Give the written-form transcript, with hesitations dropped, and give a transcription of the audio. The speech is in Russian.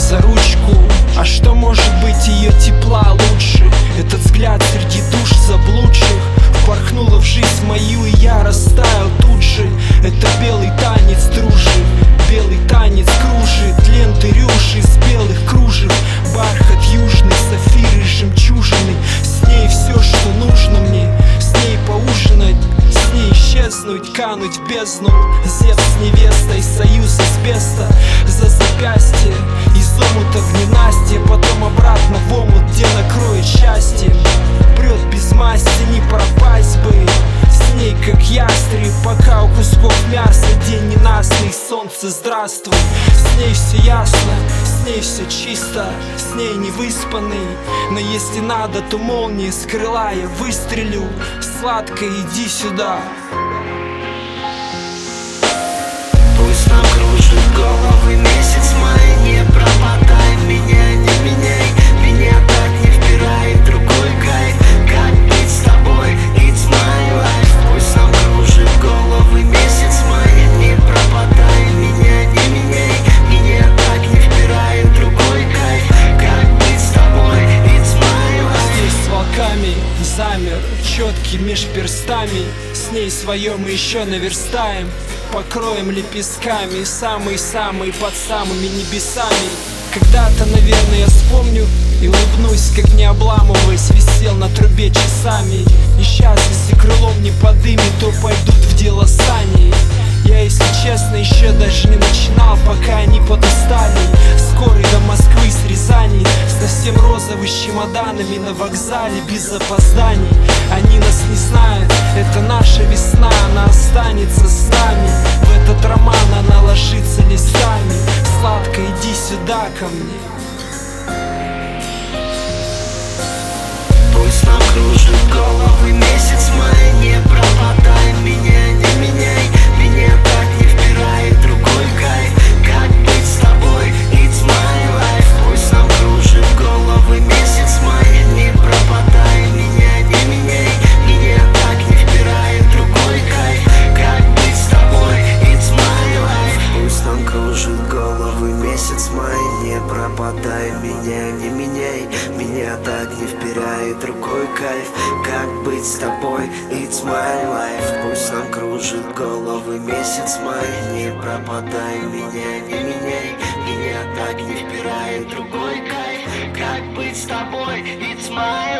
за ручку. А что может быть ее тепла лучше? Этот взгляд среди душ заблудших впорхнула в жизнь мою, и я растаял тут же. Это белый танец дружи, белый танец кружит ленты рюши из белых кружев, бархат южный, сапфиры, жемчужины. С ней все, что нужно мне, с ней поужинать, с ней исчезнуть, кануть в бездну. Зевс с невестой, союз асбеста за запястье, из омута в ненастье, потом обратно в омут, где накроет счастье. Прет без масти, не пропасть бы с ней, как ястреб, пока у кусков мяса день ненастный, солнце здравствуй. С ней все ясно, с ней все чисто, с ней не выспанный. Но если надо, то молнии с крыла я выстрелю. Сладко, иди сюда. Пусть нам кружит головы месяц май, не пропадай, меня не меняй, меня так не впирает рукой кайф. Как быть с тобой, it's my life. Пусть нам кружит головы месяц май, не пропадай, меня не меняй, меня так не впирает рукой кайф. Как быть с тобой, it's my life. Здесь с волками замер, четкий меж перстами. С ней свое мы еще наверстаем, покроем лепестками, самый-самый под самыми небесами. Когда-то, наверное, я вспомню и улыбнусь, как не обламываясь, висел на трубе часами. И сейчас, если крылом не подымет, то пойдут в дело сани. Я, если честно, еще даже не начинал, пока они подустали. Скорый до Москвы с Рязани, совсем розовый, с чемоданами на вокзале, без опозданий. Они нас не знают, это наша весна, она останется с нами. В этот роман она ложится листами. Сладко, иди сюда ко мне. Пусть нам кружит головы месяц май, не пропадай, меня не меняй, меня так не впирает рукой кайф. Как быть с тобой, it's my life. Пусть нам кружит головы месяц май, не пропадай, меня не меняй, меня так не впирает рукой кайф. Как быть с тобой, it's my life. Пусть нам кружит головы месяц май, не пропадай, меня не меняй, меня так не впирает рукой кайф. Как быть с тобой, it's my life. Пусть нам кружит головы месяц май, не пропадай, меня не меняй, меня так не впирает рукой кайф. Как быть с тобой, it's my